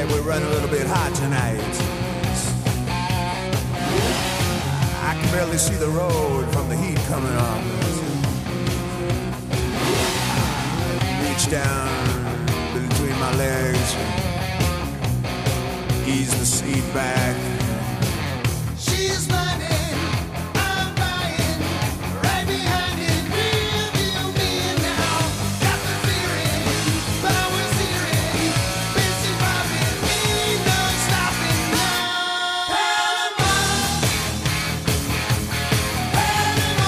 like we're running a little bit hot tonight. I can barely see the road from the heat coming on. Reach down between my legs, ease the seat back. She's running, I'm buying, right behind it, real deal me now. Got the feeling, power steering, busy bobbing, ain't no stopping now. Panama, Panama,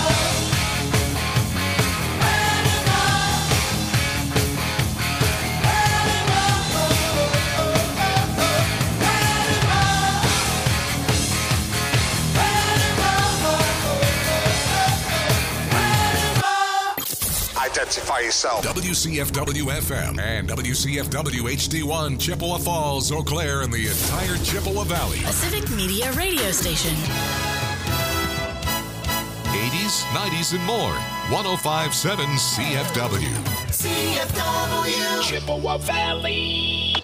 Identify yourself. WCFW FM and WCFW HD1 Chippewa Falls, Eau Claire, and the entire Chippewa Valley. A civic media radio station. 80s, 90s, and more. 1057 CFW. CFW, Chippewa Valley.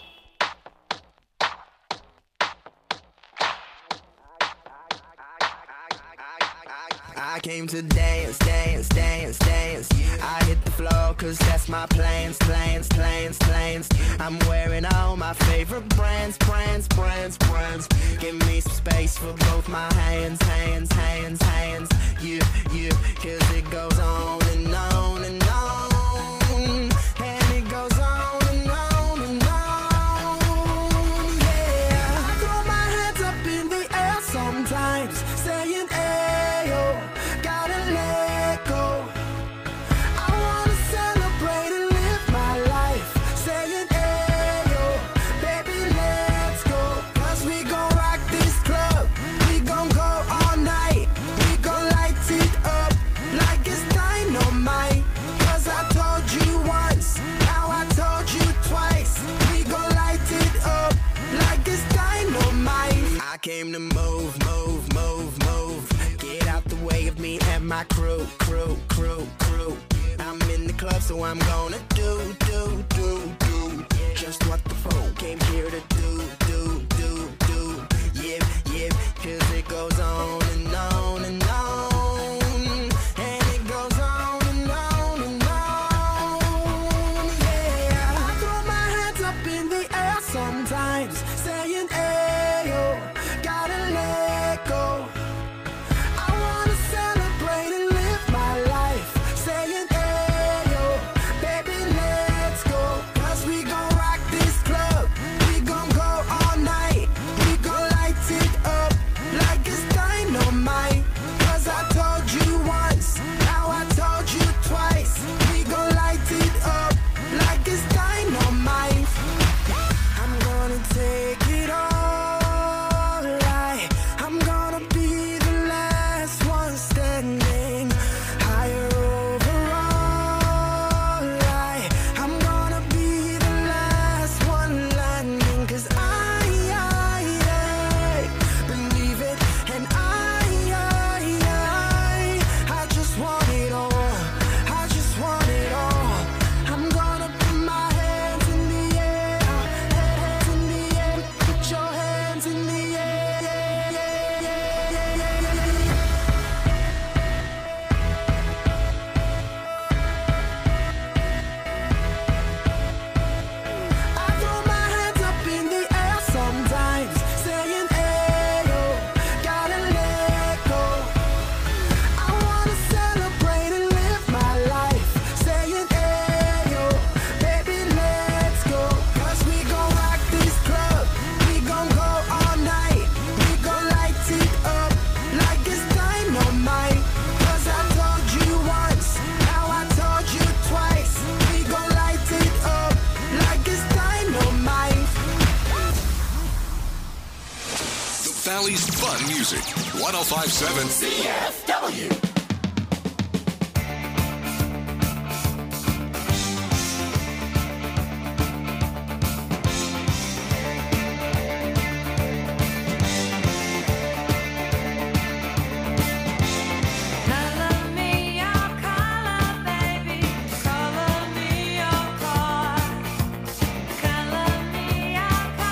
I came to dance, dance, dance, dance. I hit the floor cause that's my plans, plans, plans, plans. I'm wearing all my favorite brands, brands, brands, brands. Give me some space for both my hands, hands, hands, hands. Yeah, yeah, cause it goes on and on and on. And it goes on and on and on. Yeah, I throw my hands up in the air sometimes, saying ayo. Gotta let go. I wanna celebrate and live my life, saying ayo, baby let's go. Cause we gon' rock this club, we gon' go all night. We gon' light it up like it's dynamite. Cause I told you once, now I told you twice. We gon' light it up like it's dynamite. I came to move, move, move, move. Get out the way of me and my crew, crew, crew, crew. I'm in the club, so I'm gonna do just what the folk came here to do. Yeah, yeah, cause it goes on and on and on. And it goes on and on and on. Yeah, I throw my hands up in the air sometimes, saying ayo, gotta let go. I wanna celebrate and live my life, saying ayo, baby let's go. Cause we gon' rock this club, we gon' go all night. We gon' light it up like it's dynamite. Cause I told you once, now I told you twice. We gon' light it up like it's dynamite. I'm gonna take it all right. I'm gonna be the last one standing. Higher over all right. I'm gonna be the last one landing. Cause I believe it. And I just want it all. I just want it all. I'm gonna put my hands in the air. Hands in the air. Put your hands in the air. I throw my hands up in the air sometimes, saying ayo, gotta let go. I wanna celebrate and live my life, saying ayo, baby let's go. Cause we gon' rock this club, we gon' go all night. We gon' light it up like it's dynamite. Cause I told you once, now I told you twice. We gon' light it up like it's dynamite. The Valley's fun music. 1057 CFW. Color me your color, baby. Color me your color. Color me your color.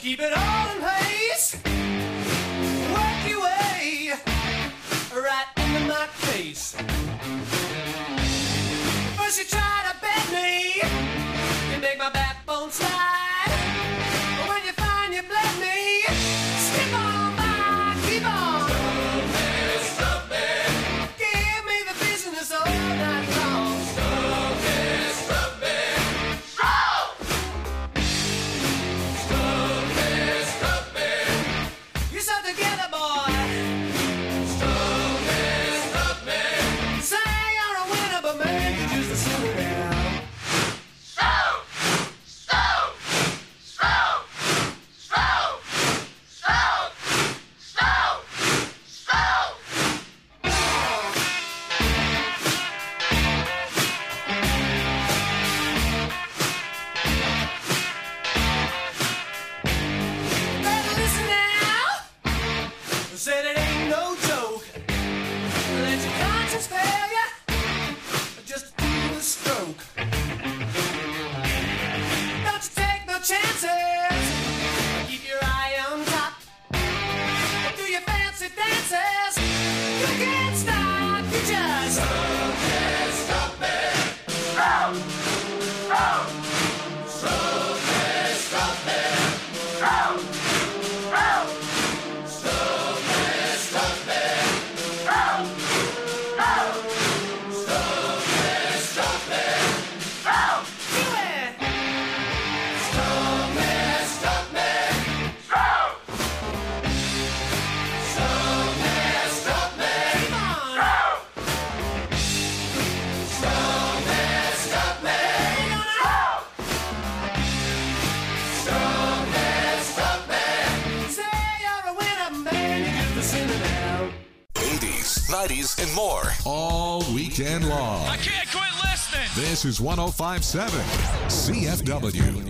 Keep it all in place. Work your way right into my face. First you try to bend me, you make my backbone slide. But when you find you blend me, skip on by, keep on. Stop it. Give me the business all night long. Stop it, stop it. Stop! Stop it, stop it. You're so together, boy. Stop it, stop it. Say you're a winner, but man, you're just a sinner now. Stop! Stop! Stop! Stop! Stop! Stop! Stop! Better listen now. Said it ain't no joke. Let your conscience fail ya. Just do the stroke. Don't you take no chances. Keep your eye on top. Do your fancy dances. You can't stop. You just can't stop it. Stop. Stop. Stop it. Stop it. Stop. Stop. Stop it. Stop it. Stop. Stop. Stop it. Stop it. Stop. Do it. Stop it. Stop it. Stop. Stop it. Stop it. Keep on. Stop. Stop it. Stop it. Stop. Stop it. Stop it. Say you're a winner, man. You get the sinner now. 80s, 90s, and more. All weekend long. I can't quit listening. This is 105.7 CFW.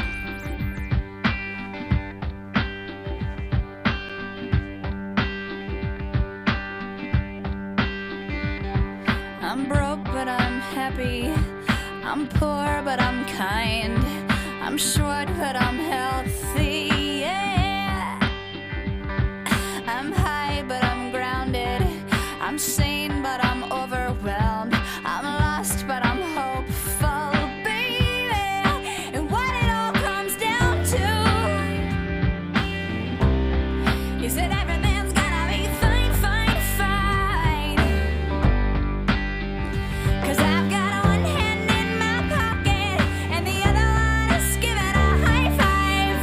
I'm broke, but I'm happy. I'm poor, but I'm kind. I'm short, but I'm healthy. Yeah. I'm high, but I'm grounded. I'm sane, but I'm overwhelmed. I'm lost, but I'm hopeful, baby. And what it all comes down to is that everything's gonna be fine, fine, fine. 'Cause I've got one hand in my pocket and the other one is giving a high five.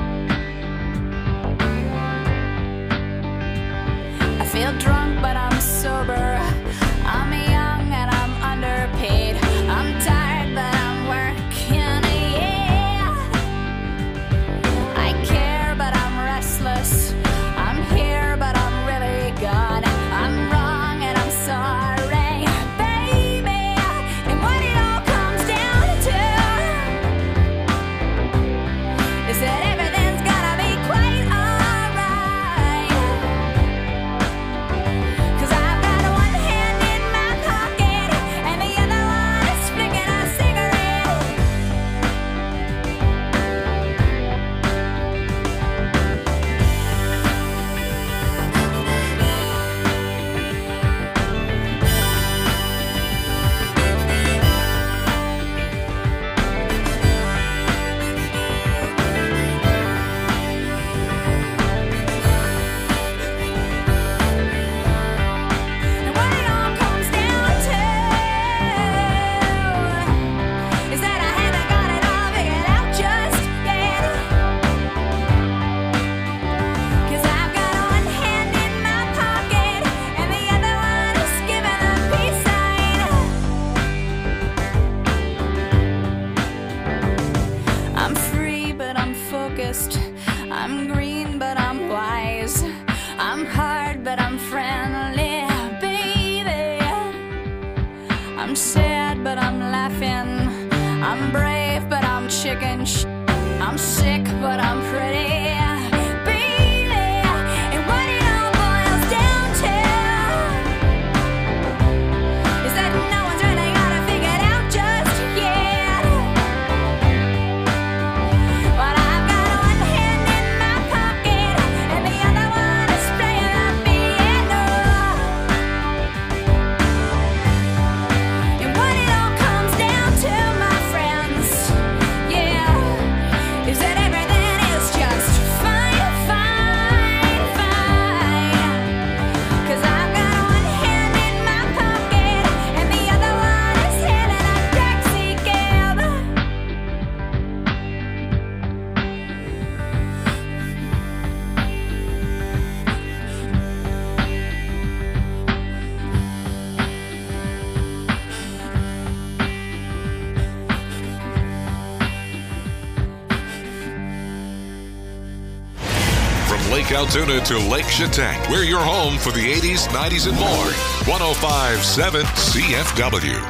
I feel drunk, but I'm sober. I'm young and I'm underpaid. I'm tired, but I'm working, yeah. I care, but I'm restless. I'm here, but I'm really gone. I'm wrong and I'm sorry, baby. And what it all comes down to is that everything's gonna be quite alright. 'Cause I've got one hand in my pocket and the other one is flicking a cigarette. And what it all comes down to is that I haven't got it all figured out just yet. 'Cause I've got one hand in my pocket and the other one is giving a peace sign. I'm free, but I'm focused. I'm green, but I'm wise. I'm hard, but I'm friendly, baby. I'm sad, but I'm laughing. I'm brave, but I'm chicken. I'm sick, but I'm pretty, baby. And what it all boils down to is that no one's really got it figured out just yet. But I've got one hand in Lake Altoona to Lake Chetek. We're your home for the 80s, 90s, and more. 105.7 CFW.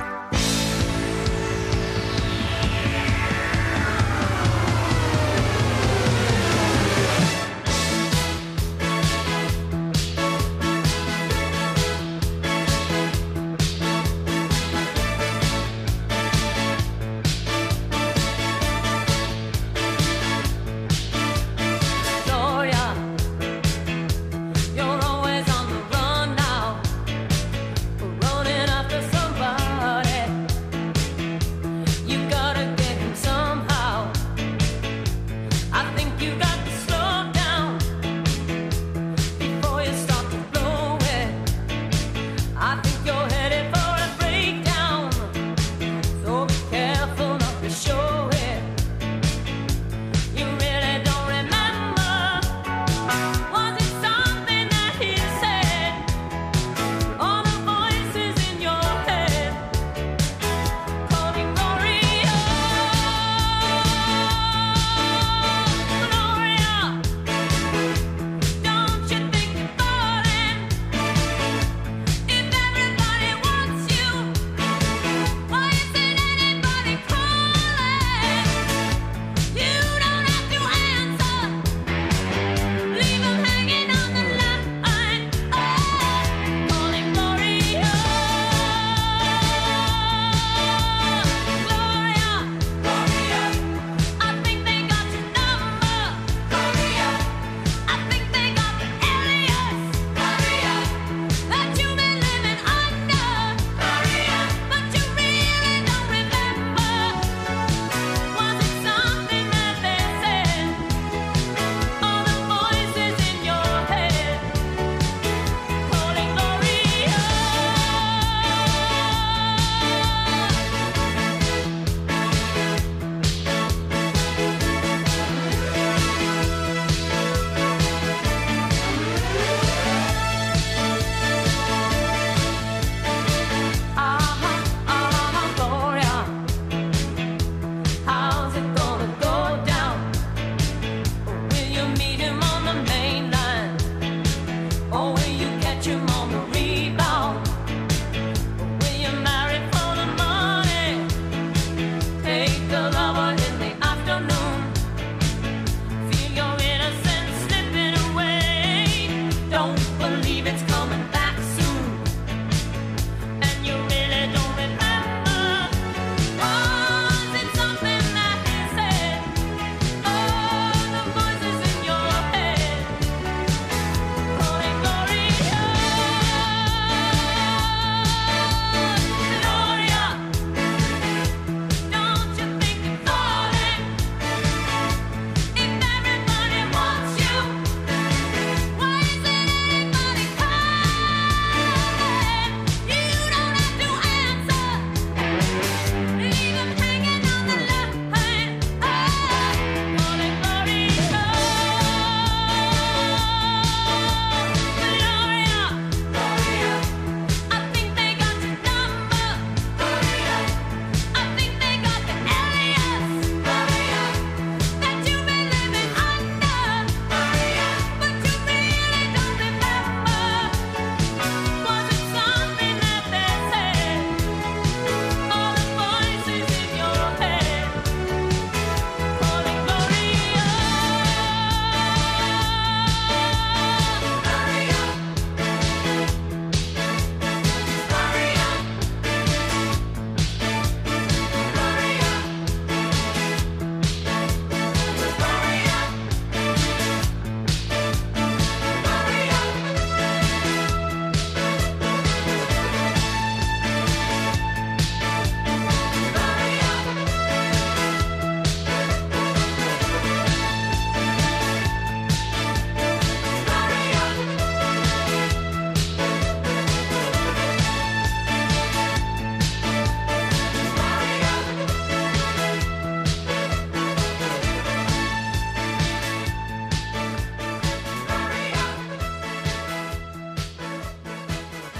Running after somebody.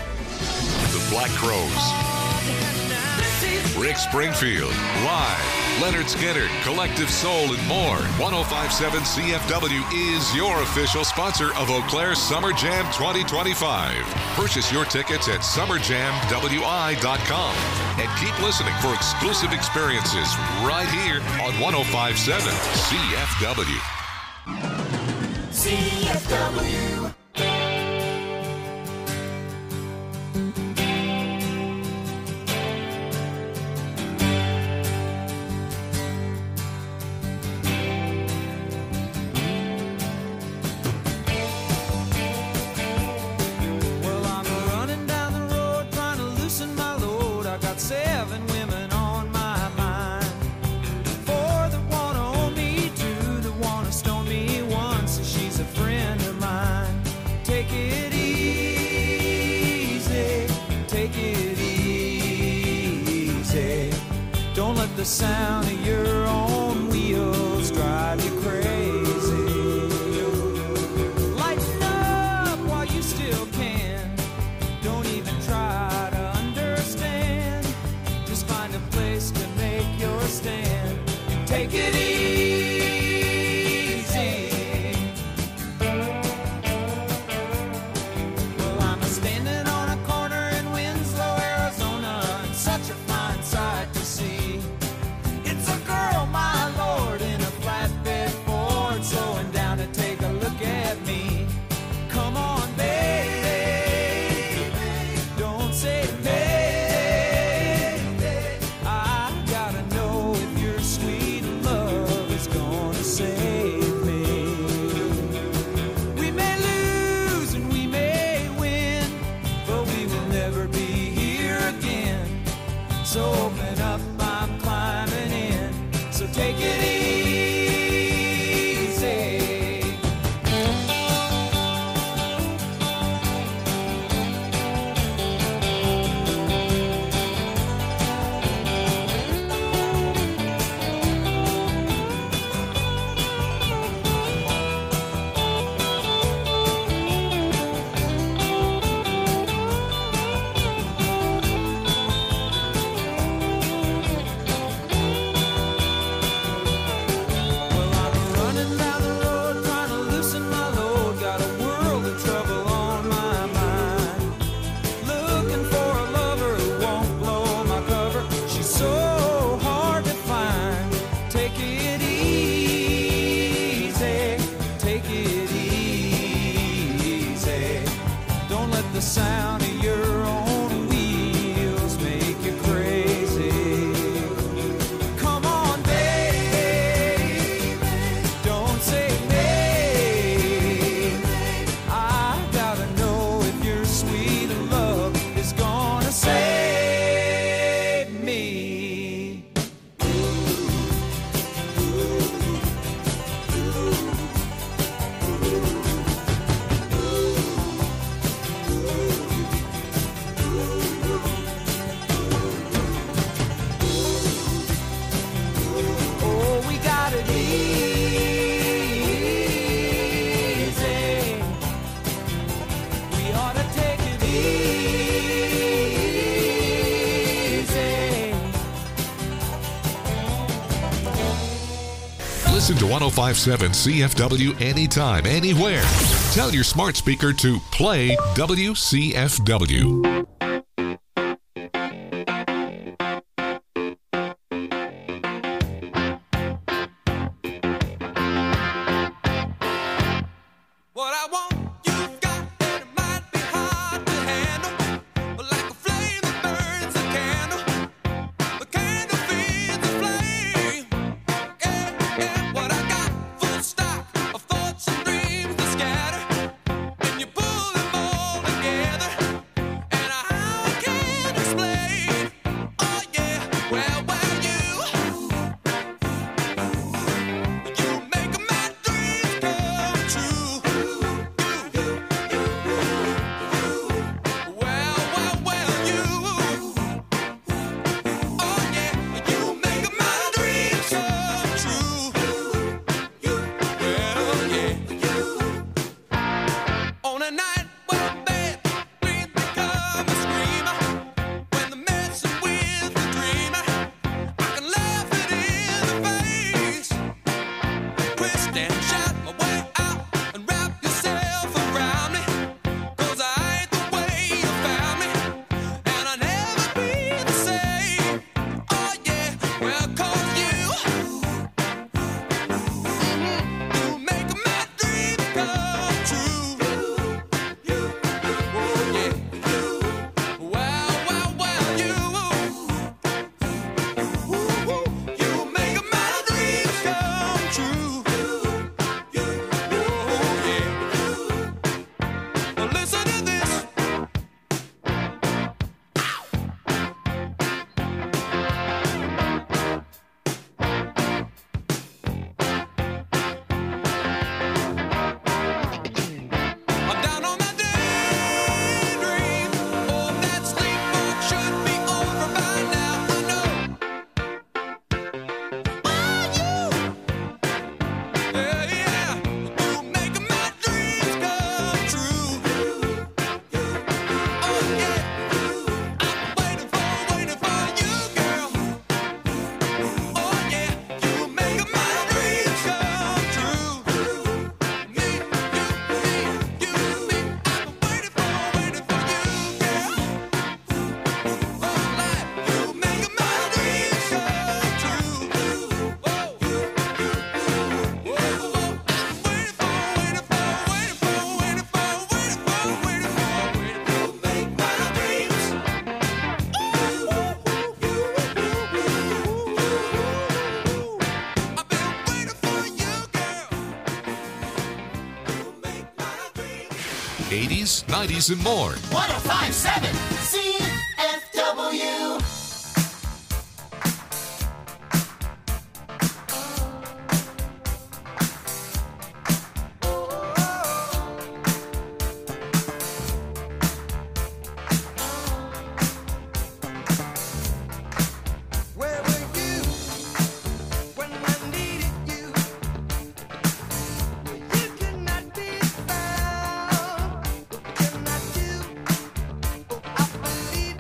Black Crowes. Rick Springfield, live. Leonard Skinner, Collective Soul, and more. 105.7 CFW is your official sponsor of Eau Claire Summer Jam 2025. Purchase your tickets at summerjamwi.com and keep listening for exclusive experiences right here on 105.7 CFW. CFW. The sound of your own wheels drive you crazy. Lighten up while you still can. Don't even try to understand. Just find a place to make your stand. Take it easy. Well, I'm standing on a corner in Winslow, Arizona, and such a fine sight to see. It's a girl, my lord, in a flatbed Ford, slowing down to take a look at me. Come on, baby, don't say baby. I gotta know if your sweet love is gonna save me. We may lose and we may win, but we will never be here again. So open up, I'm climbing in. So take it easy. The sound of your own wheels make you crazy. Come on, baby, don't say maybe. I gotta know if your sweet love is gonna save me. Listen to 105.7 CFW anytime, anywhere. Tell your smart speaker to play WCFW. What I want, you've got, and it might be hard to handle, but like a flame that burns a candle, the candle feeds the flame. Yeah, what I got, full stock of thoughts and dreams that scatter, and you pull them all together, and twist and shout my way out and wrap yourself around me. 'Cause I ain't the way you found me, and I'll never be the same. Oh yeah, well 'cause you make my dreams come true. Oh yeah, wow, wow, wow, you make my dreams come true. Oh yeah, well listen to this. I'm down on my daydream. Oh, that sleepwalk should be over by now. I know. Yeah, yeah. You make my dreams come true. Oh yeah. I'm waiting for you, girl. Oh yeah. You make my dreams come true. Me, you, me. I'm waiting for you, girl. Oh, life, you make my dreams come true. Whoa, I'm waiting I've been waiting for you, girl. 80s, 90s, and more. 1057 CFW. Where were you when I needed you? You could not be found. What can I do? Oh, I believe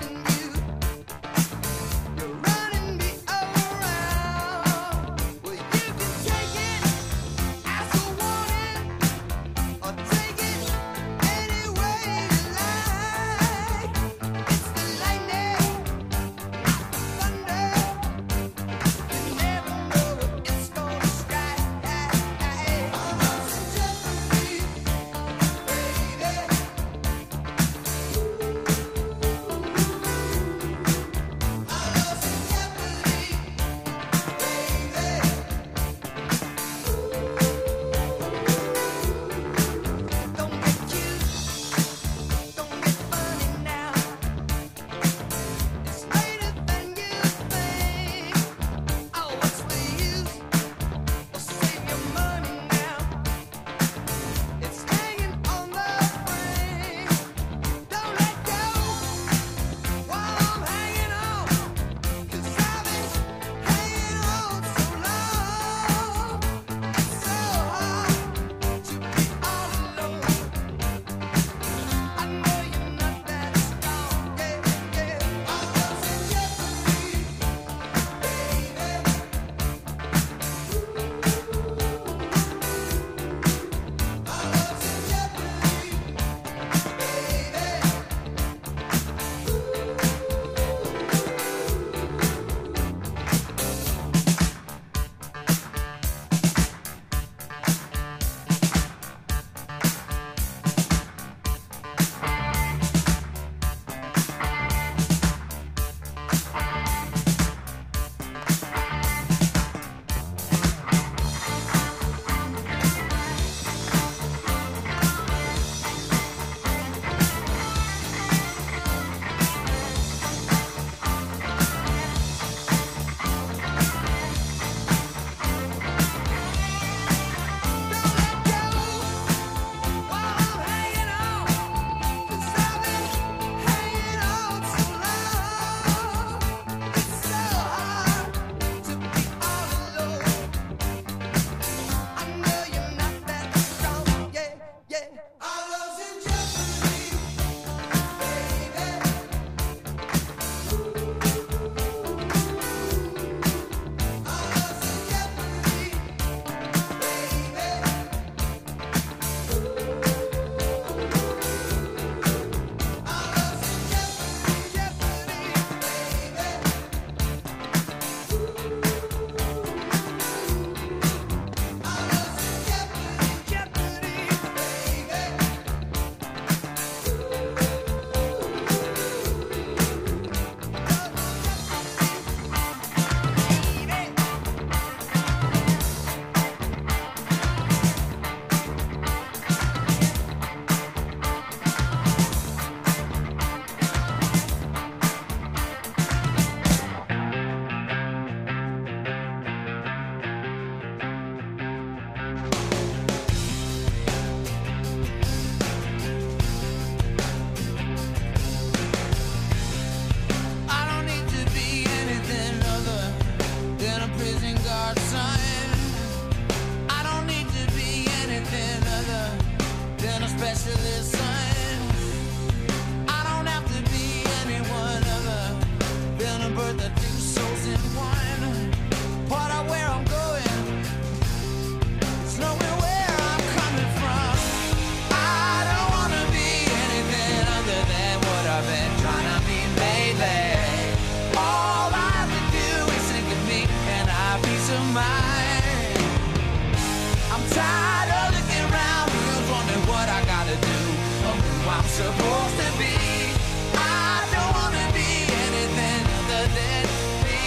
supposed to be. I don't wanna be anything other than me.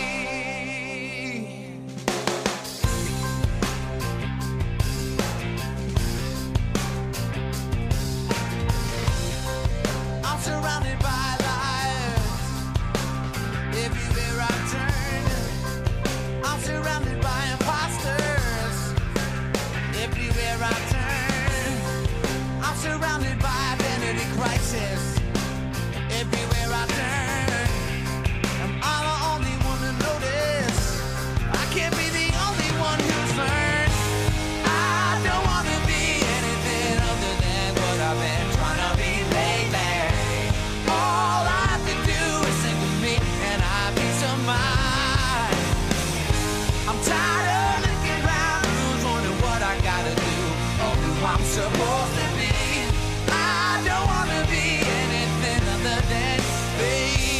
I'm surrounded by liars. Everywhere I turn, I'm surrounded by imposters. Everywhere I turn, I'm surrounded by identity crisis. Everywhere I turn, I'm the only one to notice. I can't be the only one who's learned. I don't wanna be anything other than what I've been trying to be lately. All I have to do is think of me and I have peace of mind. I'm tired of looking around, who's wondering what I gotta do or who I'm supposed to be. I don't wanna be anything other than me.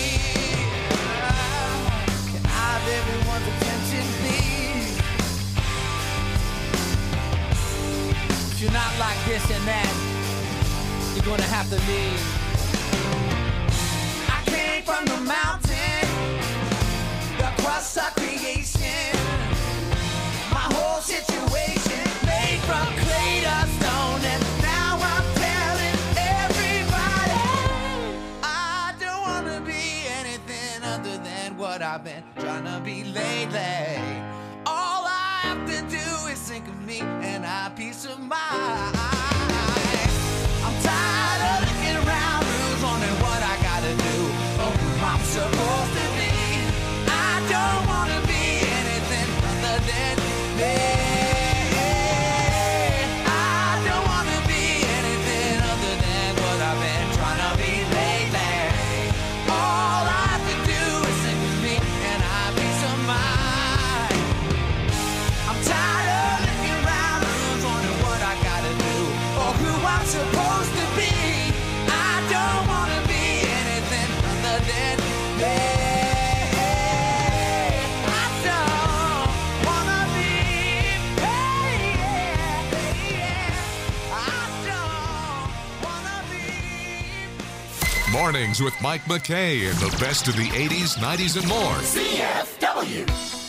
Can I have everyone's attention, please? If you're not like this and that, you're gonna have to leave. I came from the mountain, the crust of creation. My whole situation made from clay to stone, and now I'm telling everybody I don't wanna be anything other than what I've been trying to be lately. All I have to do is think of me and I have peace of mind. I'm tired of looking around, who's wondering what I gotta do or who I'm supposed to be. I don't wanna be anything other than me. I don't wanna be anything other than what I've been trying to be lately. All I have to do is think of me and I have peace of mind. I'm tired of looking around, who's wondering what I gotta do or who I'm supposed to be. I don't wanna be anything other than me. I don't wanna be, I don't wanna be. Mornings with Mike McKay and the best of the 80s, 90s, and more. CFW.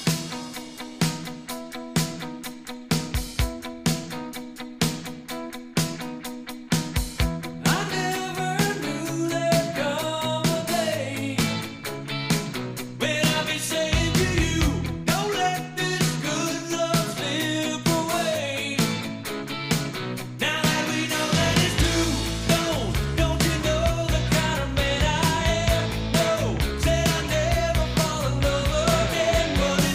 I never knew there'd come a day when I'd be saying to you, don't let this good love slip away. Now that we know that it's true, don't you know the kind of man I am? No, said I'd never fall in love again, but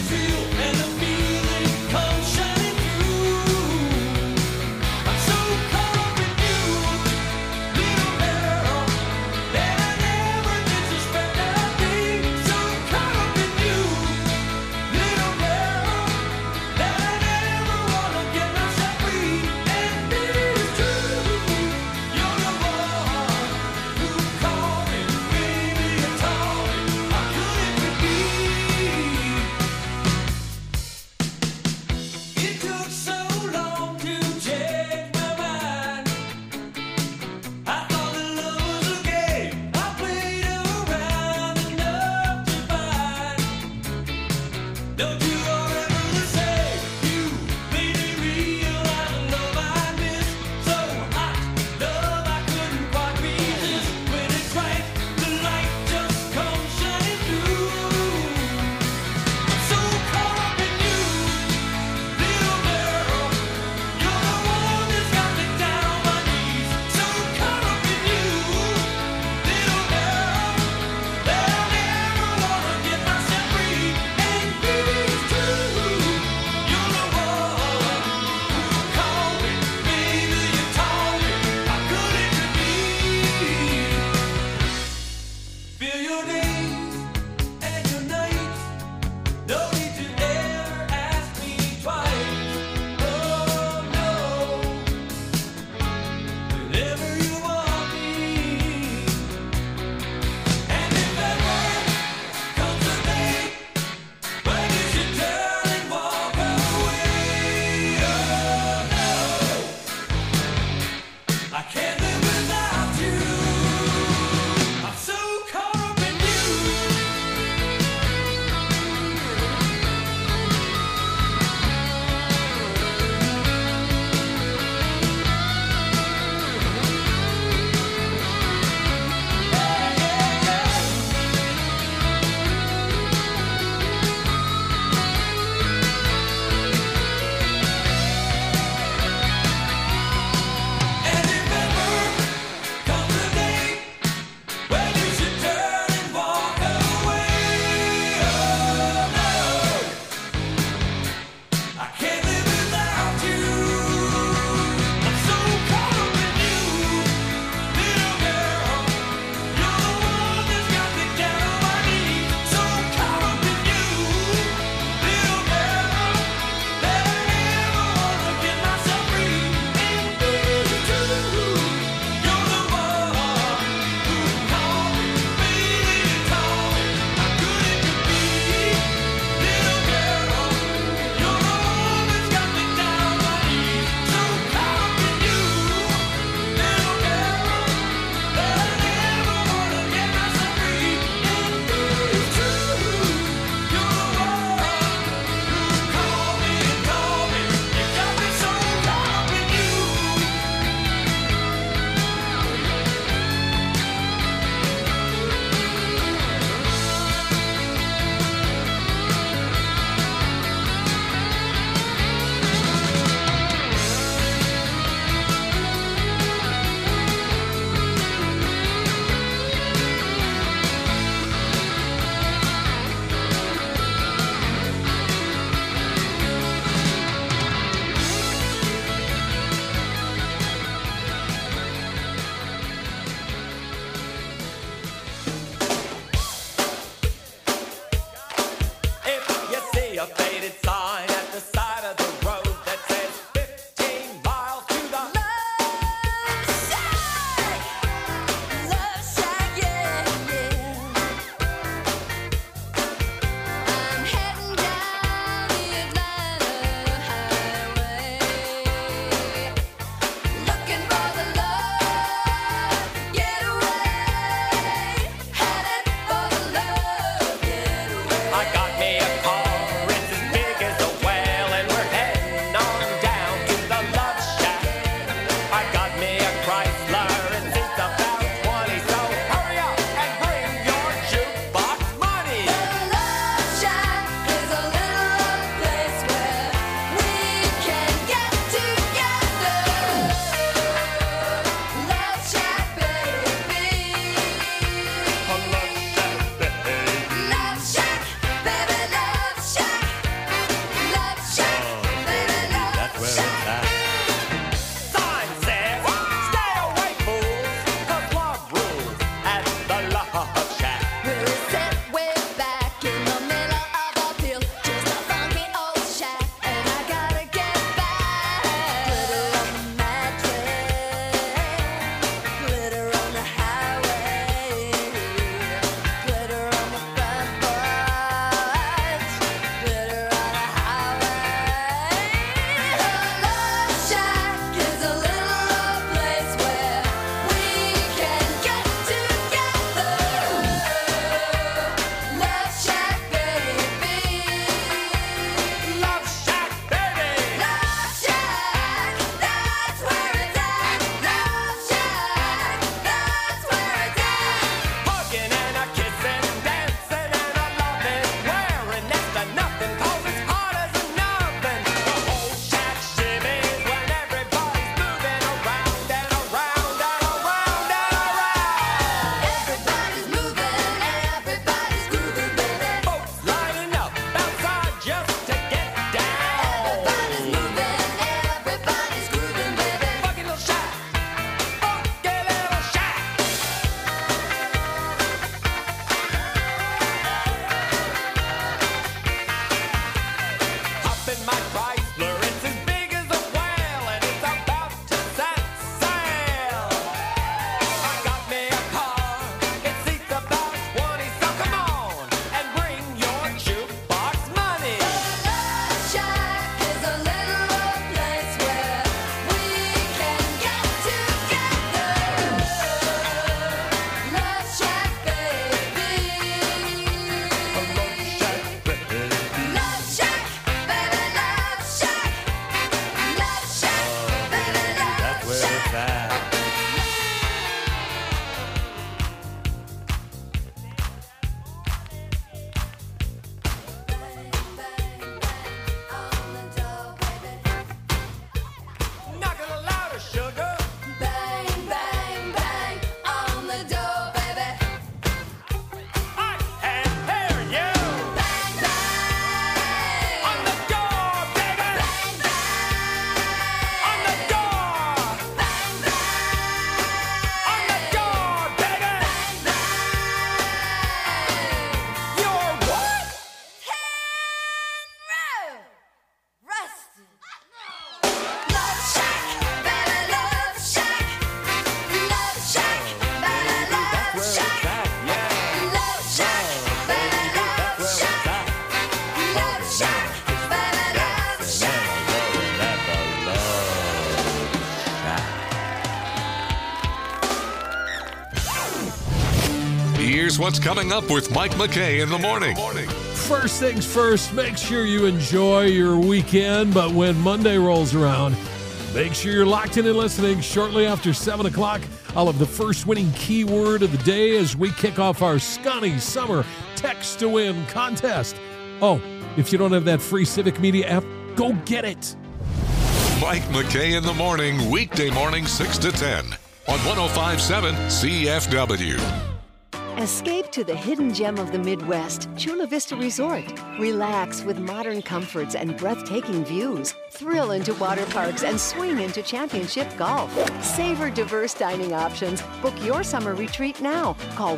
Here's what's coming up with Mike McKay in the morning. First things first, make sure you enjoy your weekend, but when Monday rolls around, make sure you're locked in and listening. Shortly after 7 o'clock, I'll have the first winning keyword of the day as we kick off our Scunny Summer Text to Win contest. Oh, if you don't have that free Civic Media app, go get it. Mike McKay in the morning, weekday morning 6 to 10 on 105.7 CFW. Escape to the hidden gem of the Midwest, Chula Vista Resort. Relax with modern comforts and breathtaking views. Thrill into water parks and swing into championship golf. Savor diverse dining options. Book your summer retreat now. Call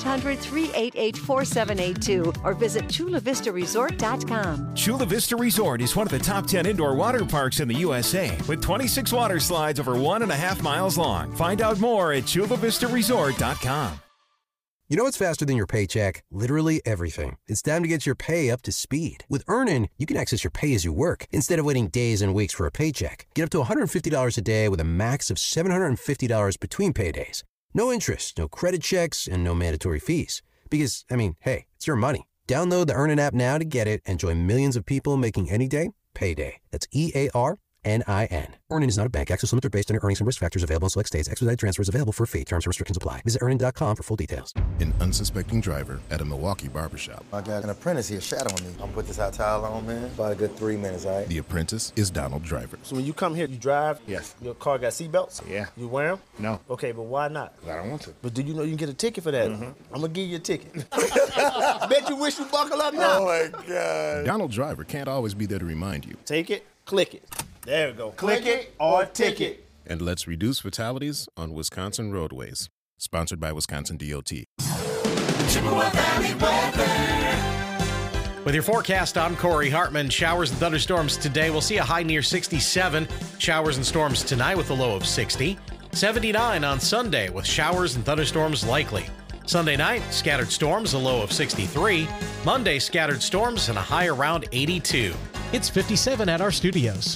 1-800-388-4782 or visit chulavistaresort.com. Chula Vista Resort is one of the top 10 indoor water parks in the USA with 26 water slides over 1.5 miles long. Find out more at chulavistaresort.com. You know what's faster than your paycheck? Literally everything. It's time to get your pay up to speed. With Earnin, you can access your pay as you work instead of waiting days and weeks for a paycheck. Get up to $150 a day with a max of $750 between paydays. No interest, no credit checks, and no mandatory fees. Because, hey, it's your money. Download the Earnin app now to get it and join millions of people making any day payday. That's EARNIN. Earnin is not a bank. Access limits are based on your earnings and risk factors available in select states. Expedited transfers available for a fee. Terms and restrictions apply. Visit earnin.com for full details. An unsuspecting driver at a Milwaukee barbershop. I got an apprentice here shadowing me. I'm gonna put this hot towel on, man. About a good 3 minutes, all right? The apprentice is Donald Driver. So when you come here, you drive? Yes. Your car got seatbelts? Yeah. You wear them? No. Okay, but why not? I don't want to. But do you know you can get a ticket for that? Mm-hmm. I'm gonna give you a ticket. Bet you wish you buckle up now. Oh my God. Donald Driver can't always be there to remind you. Take it, click it. There we go. Click it or ticket. And let's reduce fatalities on Wisconsin roadways. Sponsored by Wisconsin DOT. Chippewa Valley weather. With your forecast, I'm Corey Hartman. Showers and thunderstorms today. We'll see a high near 67. Showers and storms tonight with a low of 60. 79 on Sunday with showers and thunderstorms likely. Sunday night, scattered storms, a low of 63. Monday, scattered storms and a high around 82. It's 57 at our studios.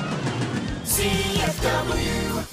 CFW.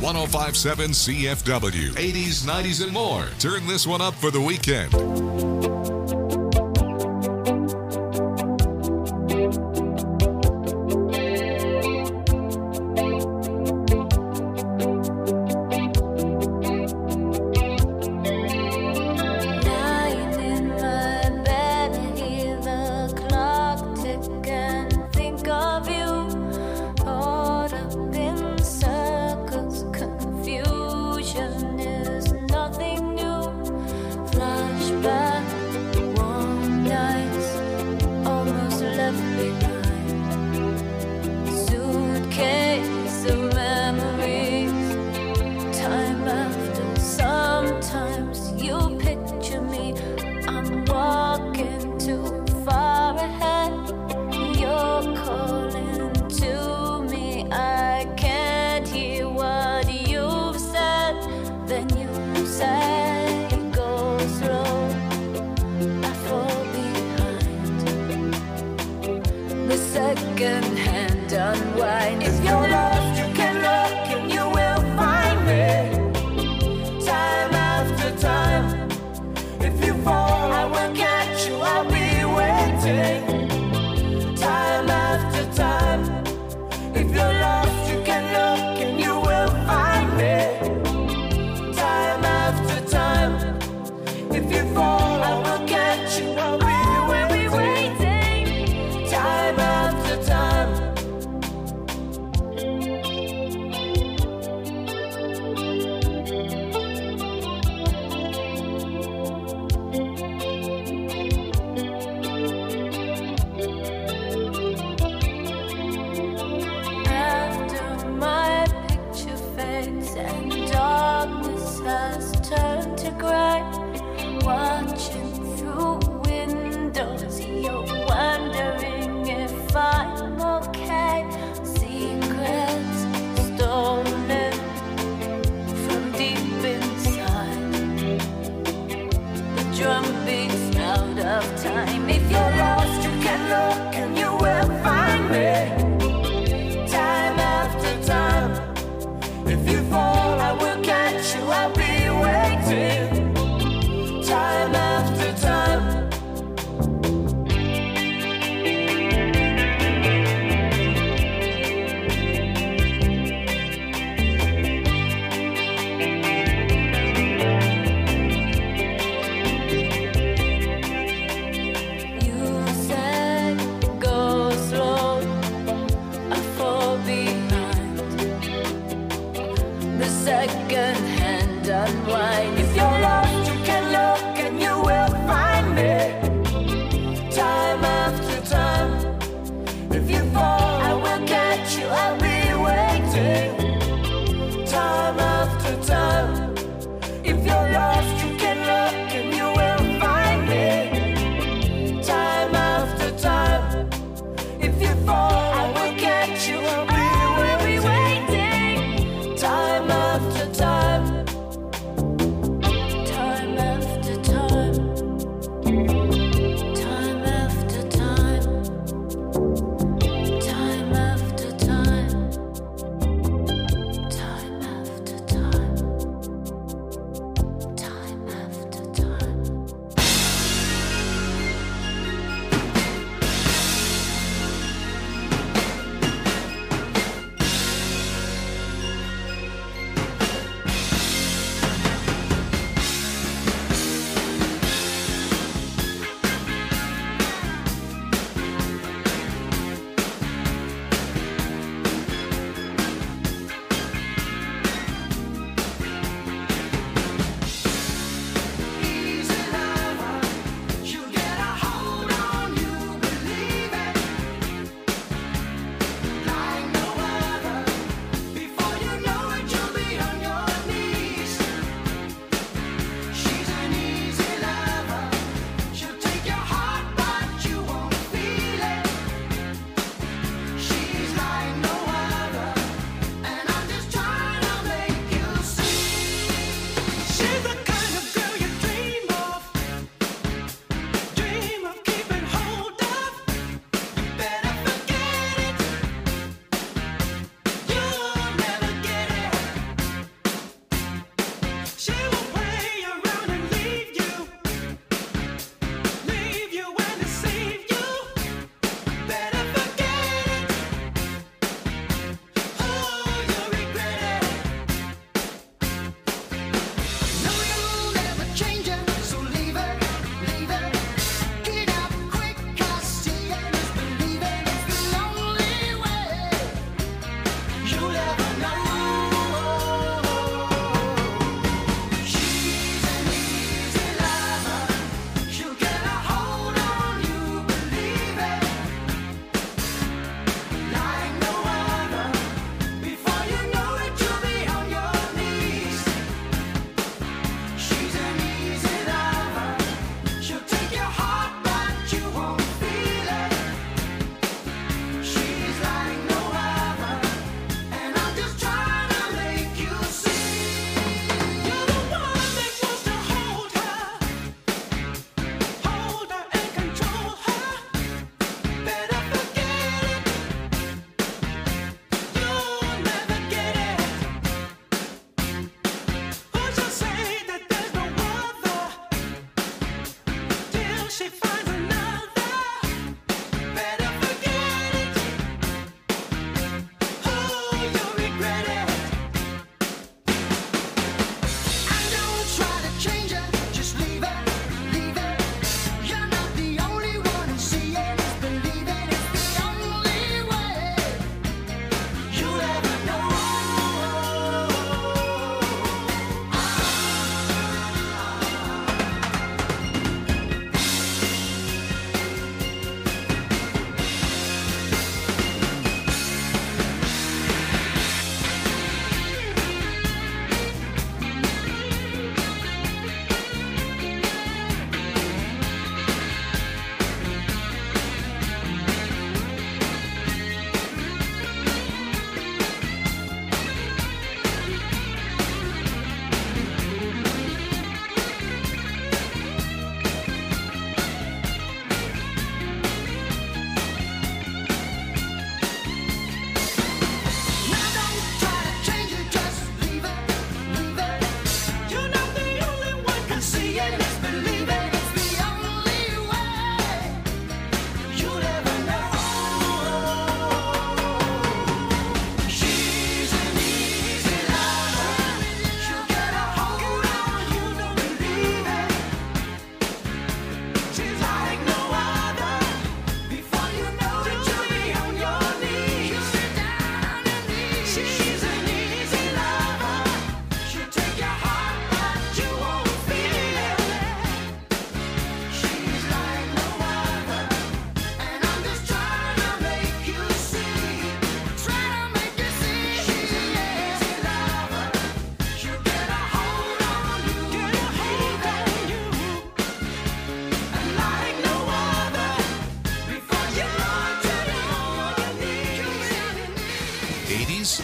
105.7 CFW. 80s, 90s, and more. Turn this one up for the weekend. Second-hand unwind. If you're lost, you can look and you will find me. Time after time. If you fall, I will catch you. I'll be waiting. Time after time. If you're lost, you can look and you will find me. Time after time. If you fall, I will catch you. I'll be waiting. Time after time.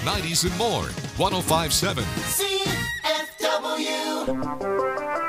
90s, and more. 105.7 CFW.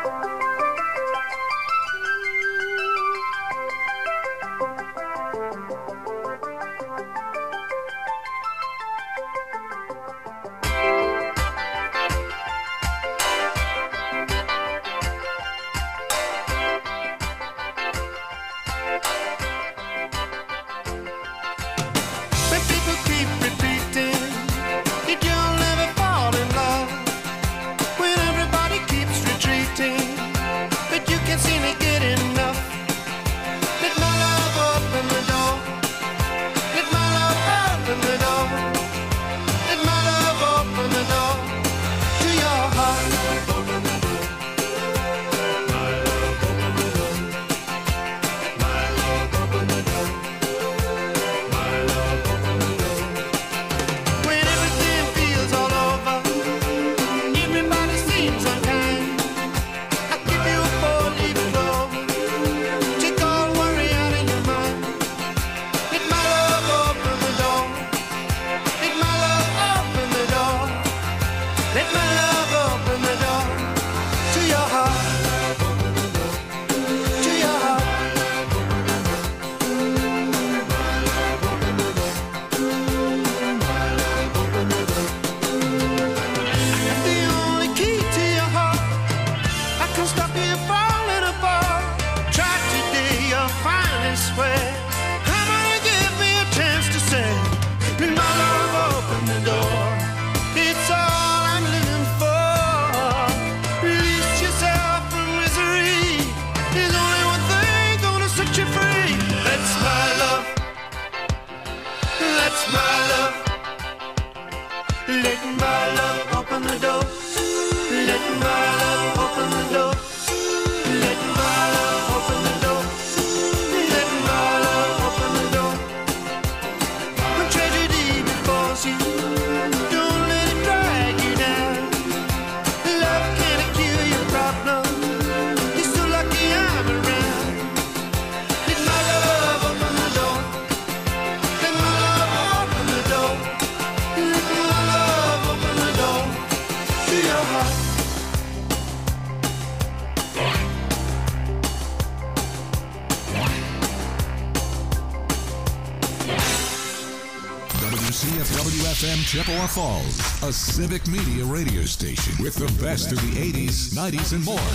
WCFW-FM Chippewa Falls, a civic media radio station with the best of the 80s, 90s, and more.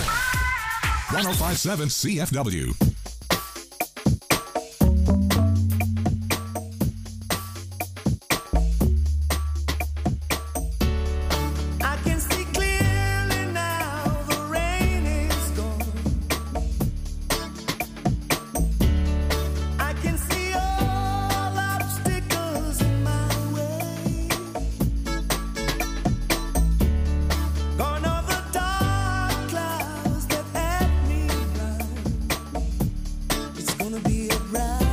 105.7 CFW. It's gonna be a ride.